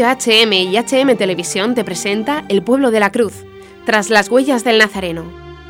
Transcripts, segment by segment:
Radio HM y HM Televisión te presenta El Pueblo de la Cruz, tras las huellas del Nazareno.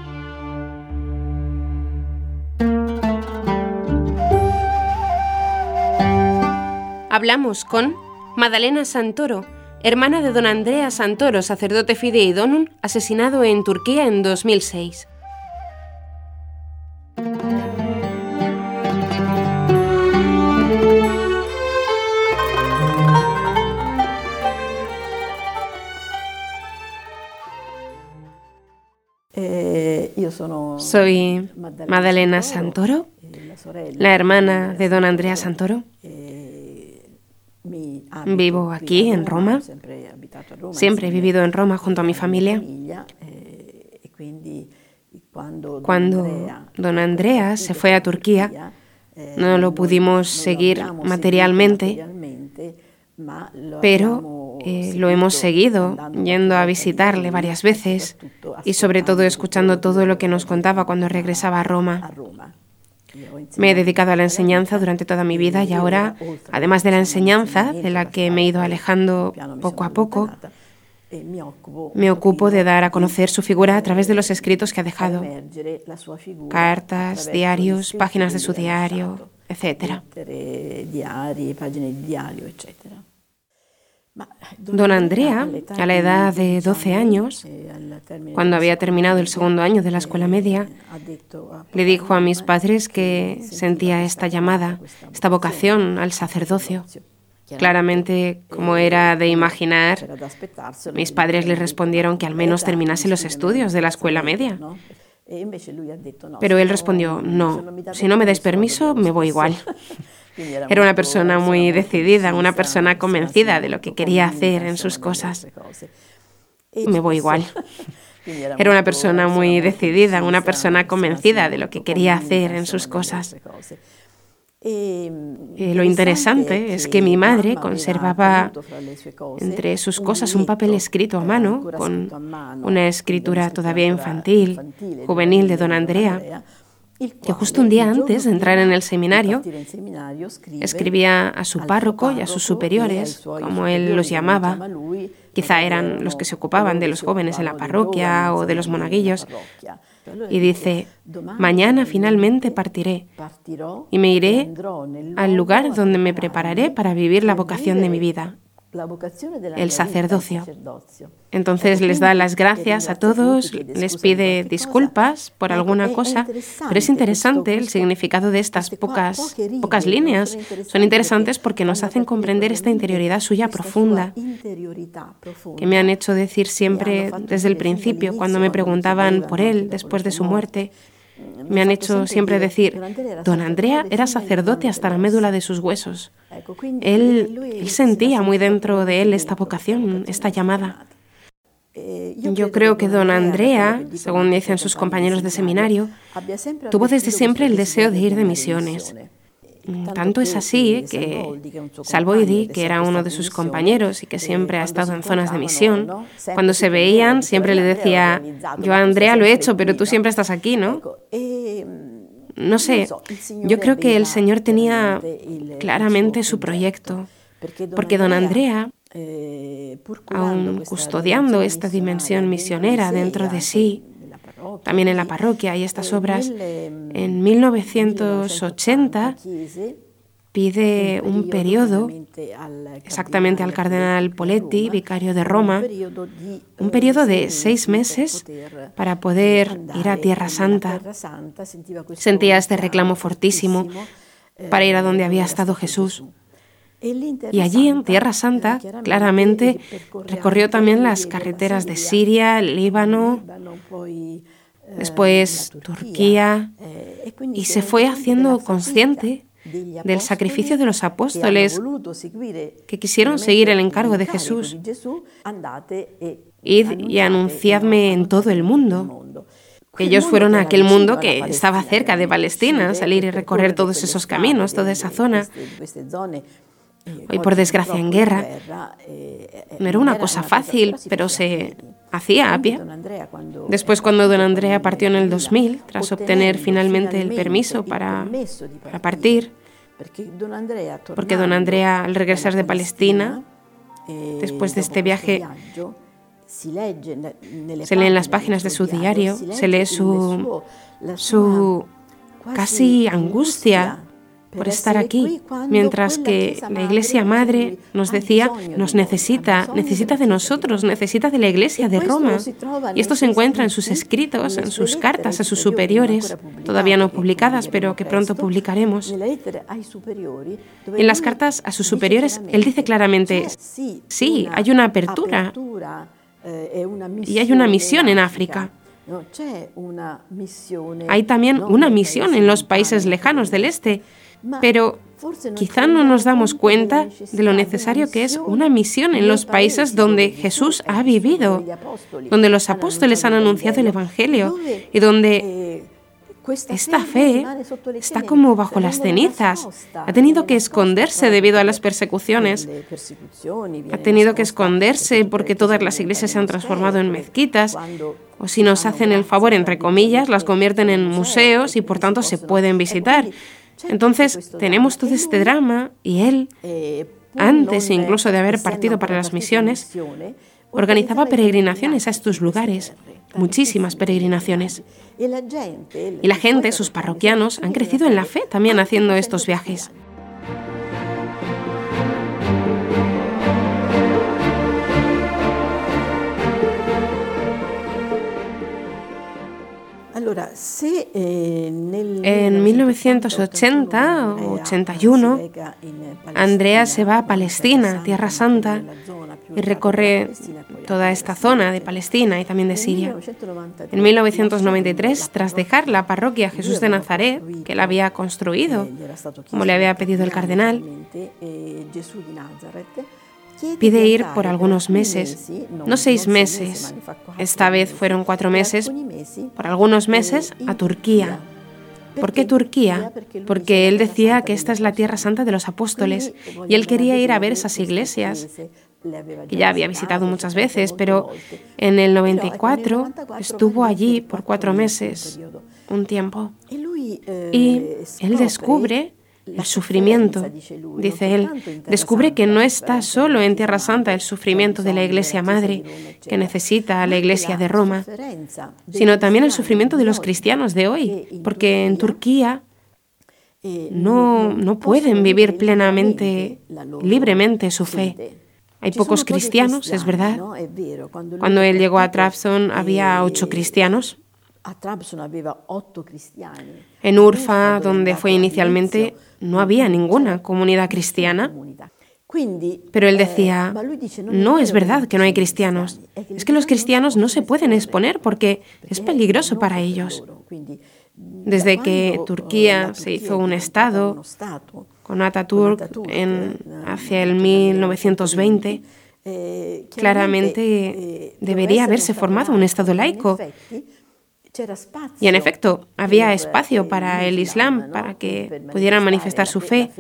Hablamos con Madalena Santoro, hermana de don Andrea Santoro, sacerdote Fidei Donum, asesinado en Turquía en 2006. Soy Madalena Santoro, la hermana de don Andrea Santoro. Vivo aquí en Roma. Siempre he vivido en Roma junto a mi familia. Cuando don Andrea se fue a Turquía, no lo pudimos seguir materialmente, pero lo hemos seguido yendo a visitarle varias veces y sobre todo escuchando todo lo que nos contaba cuando regresaba a Roma. Me he dedicado a la enseñanza durante toda mi vida y ahora, además de la enseñanza, de la que me he ido alejando poco a poco, me ocupo de dar a conocer su figura a través de los escritos que ha dejado, cartas, diarios, páginas de su diario, etc. Don Andrea, a la edad de 12 años, cuando había terminado el segundo año de la escuela media, le dijo a mis padres que sentía esta llamada, esta vocación al sacerdocio. Claramente, como era de imaginar, mis padres le respondieron que al menos terminase los estudios de la escuela media. Pero él respondió, no, si no me dais permiso, me voy igual. Era una persona muy decidida, una persona convencida de lo que quería hacer en sus cosas. Me voy igual. Era una persona muy decidida, una persona convencida de lo que quería hacer en sus cosas. Lo interesante es que mi madre conservaba entre sus cosas un papel escrito a mano, con una escritura todavía infantil, juvenil de don Andrea, que justo un día antes de entrar en el seminario escribía a su párroco y a sus superiores, como él los llamaba. Quizá eran los que se ocupaban de los jóvenes en la parroquia o de los monaguillos. Y dice, mañana finalmente partiré y me iré al lugar donde me prepararé para vivir la vocación de mi vida, el sacerdocio. Entonces les da las gracias a todos, les pide disculpas por alguna cosa, pero es interesante el significado de estas pocas líneas. Son interesantes porque nos hacen comprender esta interioridad suya profunda, que me han hecho decir siempre desde el principio, cuando me preguntaban por él después de su muerte. Me han hecho siempre decir, don Andrea era sacerdote hasta la médula de sus huesos. Él sentía muy dentro de él esta vocación, esta llamada. Yo creo que don Andrea, según dicen sus compañeros de seminario, tuvo desde siempre el deseo de ir de misiones. Tanto es así que Salvoidi, que era uno de sus compañeros y que siempre ha estado en zonas de misión, cuando se veían siempre le decía, yo a Andrea lo he hecho, pero tú siempre estás aquí, ¿no? No sé, yo creo que el Señor tenía claramente su proyecto, porque don Andrea, aun custodiando esta dimensión misionera dentro de sí, también en la parroquia y estas obras, en 1980 pide un periodo, exactamente al cardenal Poletti, vicario de Roma, un periodo de 6 meses para poder ir a Tierra Santa. Sentía este reclamo fortísimo para ir a donde había estado Jesús. Y allí en Tierra Santa, claramente, recorrió también las carreteras de Siria, Líbano, después Turquía, y se fue haciendo consciente del sacrificio de los apóstoles que quisieron seguir el encargo de Jesús. Id y anunciadme en todo el mundo. Ellos fueron a aquel mundo que estaba cerca de Palestina, salir y recorrer todos esos caminos, toda esa zona. Hoy, por desgracia, en guerra. No era una cosa fácil, pero se hacía a pie. Después, cuando don Andrea partió en el 2000, tras obtener finalmente el permiso para partir, porque don Andrea, al regresar de Palestina, Después de este viaje, se lee en las páginas de su diario, se lee su casi angustia por estar aquí, mientras que la Iglesia Madre nos decía, nos necesita de nosotros, necesita de la Iglesia de Roma. Y esto se encuentra en sus escritos, en sus cartas a sus superiores, todavía no publicadas, pero que pronto publicaremos. En las cartas a sus superiores, él dice claramente, sí, hay una apertura y hay una misión en África. Hay también una misión en los países lejanos del este, pero quizá no nos damos cuenta de lo necesario que es una misión en los países donde Jesús ha vivido, donde los apóstoles han anunciado el Evangelio y donde esta fe está como bajo las cenizas. Ha tenido que esconderse debido a las persecuciones. Ha tenido que esconderse porque todas las iglesias se han transformado en mezquitas. O si nos hacen el favor, entre comillas, las convierten en museos y por tanto se pueden visitar. Entonces tenemos todo este drama y él, antes incluso de haber partido para las misiones, organizaba peregrinaciones a estos lugares, muchísimas peregrinaciones. Y la gente, sus parroquianos, han crecido en la fe también haciendo estos viajes. En 1980 o 81, Andrea se va a Palestina, Tierra Santa, y recorre toda esta zona de Palestina y también de Siria. En 1993, tras dejar la parroquia Jesús de Nazaret, que él había construido, como le había pedido el cardenal, pide ir por algunos meses, no 6 meses, esta vez fueron 4 meses, por algunos meses a Turquía. ¿Por qué Turquía? Porque él decía que esta es la tierra santa de los apóstoles y él quería ir a ver esas iglesias, que ya había visitado muchas veces, pero en el 94 estuvo allí por 4 meses, un tiempo. Y él descubre el sufrimiento, dice él, descubre que no está solo en Tierra Santa el sufrimiento de la Iglesia Madre, que necesita a la Iglesia de Roma, sino también el sufrimiento de los cristianos de hoy, porque en Turquía no pueden vivir plenamente, libremente su fe. Hay pocos cristianos, es verdad. Cuando él llegó a Trabzon había 8 cristianos. En Urfa, donde fue inicialmente, no había ninguna comunidad cristiana. Pero él decía, no es verdad que no hay cristianos. Es que los cristianos no se pueden exponer porque es peligroso para ellos. Desde que Turquía se hizo un Estado, con Atatürk hacia el 1920, claramente debería haberse formado un Estado laico. Y en efecto, había espacio para el Islam, para que pudieran manifestar su fe,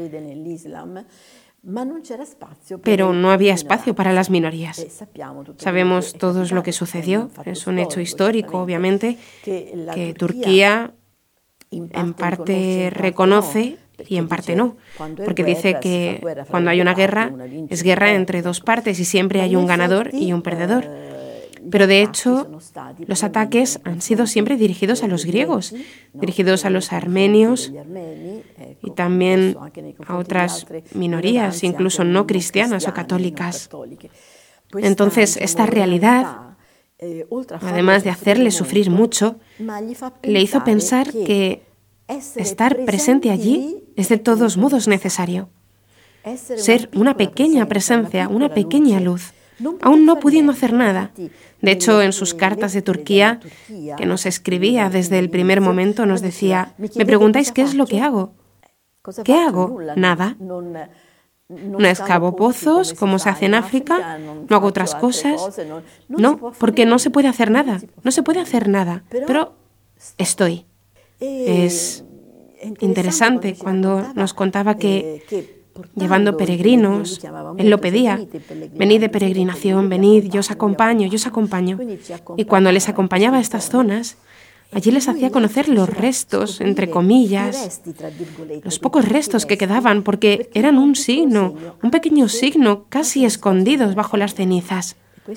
pero no había espacio para las minorías. Sabemos todos lo que sucedió, es un hecho histórico, obviamente, que Turquía en parte reconoce y en parte no, porque dice que cuando hay una guerra, es guerra entre 2 partes y siempre hay un ganador y un perdedor. Pero de hecho, los ataques han sido siempre dirigidos a los griegos, dirigidos a los armenios y también a otras minorías, incluso no cristianas o católicas. Entonces, esta realidad, además de hacerle sufrir mucho, le hizo pensar que estar presente allí es de todos modos necesario. Ser una pequeña presencia, una pequeña luz, aún no pudiendo hacer nada. De hecho, en sus cartas de Turquía, que nos escribía desde el primer momento, nos decía, me preguntáis qué es lo que hago. ¿Qué hago? Nada. No excavo pozos, como se hace en África, no hago otras cosas. No, porque no se puede hacer nada. No se puede hacer nada, pero estoy. Es interesante cuando nos contaba que llevando peregrinos, él lo pedía, venid de peregrinación, venid, yo os acompaño, yo os acompaño. Y cuando les acompañaba a estas zonas, Allí les hacía conocer los restos, entre comillas, los pocos restos que quedaban, porque eran un signo, un pequeño signo, casi escondidos bajo las cenizas.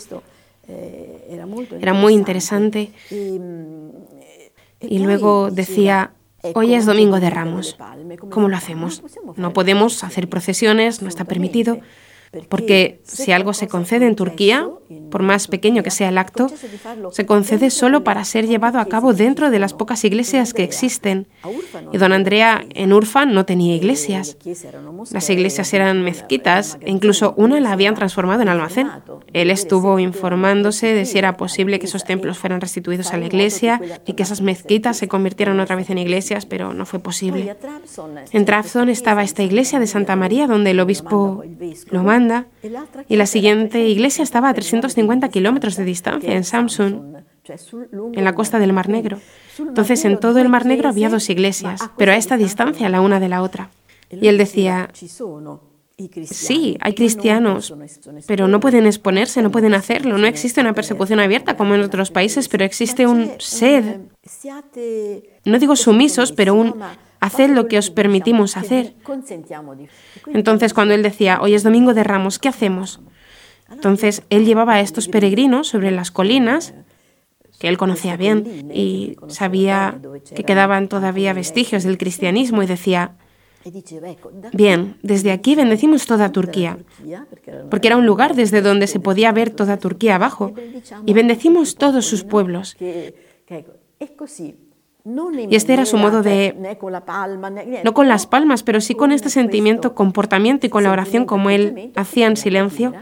Era muy interesante. Y luego decía: hoy es Domingo de Ramos. ¿Cómo lo hacemos? No podemos hacer procesiones, no está permitido, porque si algo se concede en Turquía, por más pequeño que sea el acto, se concede solo para ser llevado a cabo dentro de las pocas iglesias que existen. Y don Andrea en Urfa no tenía iglesias. Las iglesias eran mezquitas e incluso una la habían transformado en almacén. Él estuvo informándose de si era posible que esos templos fueran restituidos a la iglesia y que esas mezquitas se convirtieran otra vez en iglesias, pero no fue posible. En Trabzon estaba esta iglesia de Santa María donde el obispo lo manda, y la siguiente iglesia estaba a 350 kilómetros de distancia, en Samsun, en la costa del Mar Negro. Entonces, en todo el Mar Negro había dos iglesias, pero a esta distancia la una de la otra. Y él decía: sí, hay cristianos, pero no pueden exponerse, no pueden hacerlo. No existe una persecución abierta como en otros países, pero existe un sed, no digo sumisos, pero un haced lo que os permitimos hacer. Entonces, cuando él decía: hoy es Domingo de Ramos, ¿qué hacemos? Entonces, él llevaba a estos peregrinos sobre las colinas, que él conocía bien, y sabía que quedaban todavía vestigios del cristianismo, y decía: bien, desde aquí bendecimos toda Turquía, porque era un lugar desde donde se podía ver toda Turquía abajo, y bendecimos todos sus pueblos. Y este era su modo de, no con las palmas, pero sí con este sentimiento, comportamiento y con la oración como él hacía en silencio.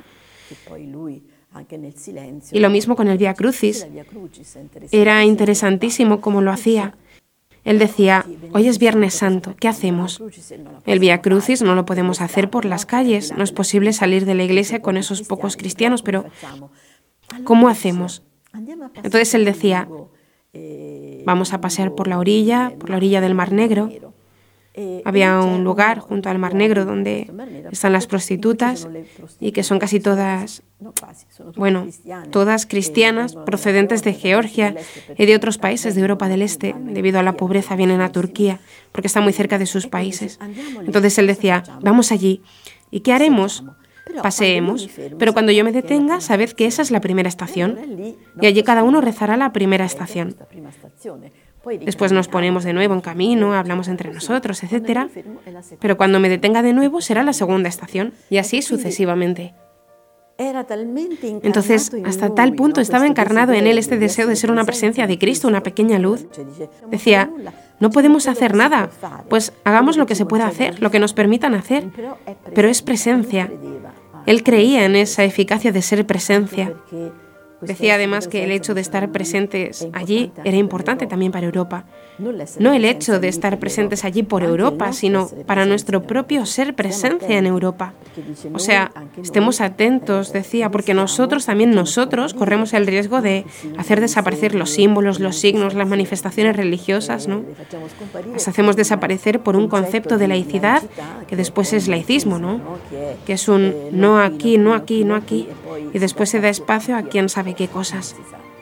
Y lo mismo con el Vía Crucis. Era interesantísimo cómo lo hacía. Él decía: hoy es Viernes Santo, ¿qué hacemos? El Vía Crucis no lo podemos hacer por las calles, no es posible salir de la iglesia con esos pocos cristianos, pero ¿cómo hacemos? Entonces él decía: vamos a pasear por la orilla del Mar Negro. Había un lugar junto al Mar Negro donde están las prostitutas y que son casi todas, todas cristianas procedentes de Georgia y de otros países de Europa del Este. Debido a la pobreza vienen a Turquía porque está muy cerca de sus países. Entonces él decía: vamos allí. ¿Y qué haremos? Paseemos, pero cuando yo me detenga, sabed que esa es la primera estación, y allí cada uno rezará la primera estación. Después nos ponemos de nuevo en camino, hablamos entre nosotros, etc. Pero cuando me detenga de nuevo será la segunda estación, y así sucesivamente. Entonces, hasta tal punto estaba encarnado en él este deseo de ser una presencia de Cristo, una pequeña luz. Decía: no podemos hacer nada, pues hagamos lo que se pueda hacer, lo que nos permitan hacer, pero es presencia. Él creía en esa eficacia de ser presencia. Decía además que el hecho de estar presentes allí era importante también para Europa. No el hecho de estar presentes allí por Europa, sino para nuestro propio ser presencia en Europa. O sea, estemos atentos, decía, porque nosotros corremos el riesgo de hacer desaparecer los símbolos, los signos, las manifestaciones religiosas, ¿no? Las hacemos desaparecer por un concepto de laicidad que después es laicismo, ¿no? Que es un no aquí, no aquí, no aquí, y después se da espacio a quién sabe qué cosas.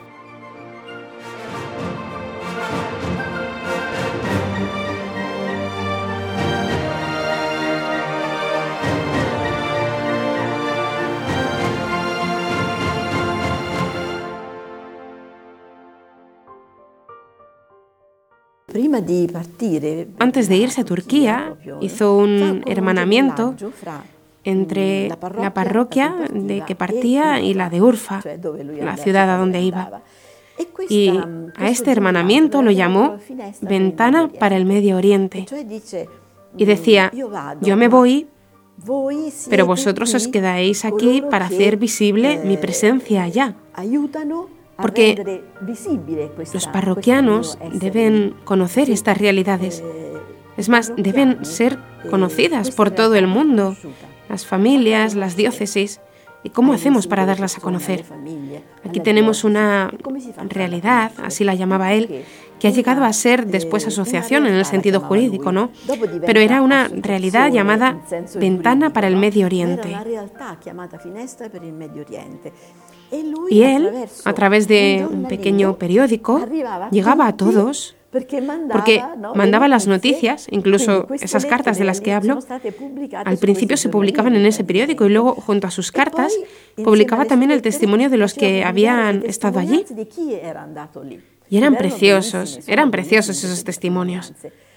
Antes de irse a Turquía, hizo un hermanamiento entre la parroquia de que partía y la de Urfa, la ciudad a donde iba. Y a este hermanamiento lo llamó Ventana para el Medio Oriente. Y decía: yo me voy, pero vosotros os quedáis aquí para hacer visible mi presencia allá. Porque los parroquianos deben conocer estas realidades. Es más, deben ser conocidas por todo el mundo, las familias, las diócesis. ¿Y cómo hacemos para darlas a conocer? Aquí tenemos una realidad, así la llamaba él, que ha llegado a ser después asociación en el sentido jurídico, ¿no? Pero era una realidad llamada Ventana para el Medio Oriente. Y él, a través de un pequeño periódico, llegaba a todos, porque mandaba las noticias, incluso esas cartas de las que hablo, al principio se publicaban en ese periódico y luego, junto a sus cartas, publicaba también el testimonio de los que habían estado allí. Y eran preciosos esos testimonios.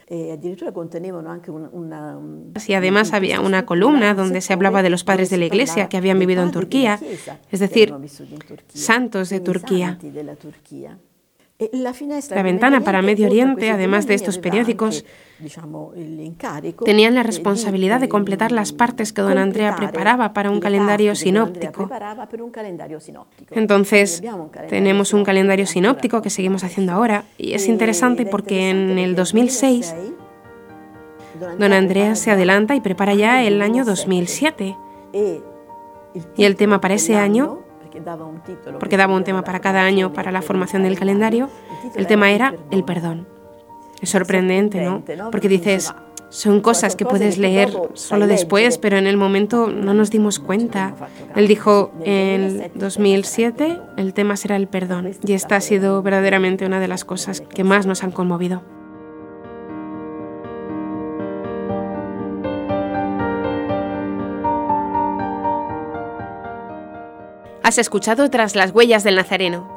Y además había una columna donde se hablaba de los padres de la Iglesia que habían vivido en Turquía, es decir, santos de Turquía. La ventana para Medio Oriente, además de estos periódicos, tenían la responsabilidad de completar las partes que don Andrea preparaba para un calendario sinóptico. Entonces, tenemos un calendario sinóptico que seguimos haciendo ahora, y es interesante porque en el 2006, don Andrea se adelanta y prepara ya el año 2007. Y el tema para ese año, porque daba un tema para cada año para la formación del calendario, el tema era el perdón. Es sorprendente, ¿no? Porque dices, son cosas que puedes leer solo después, pero en el momento no nos dimos cuenta. Él dijo, en 2007 el tema será el perdón, y esta ha sido verdaderamente una de las cosas que más nos han conmovido. Has escuchado Tras las huellas del Nazareno,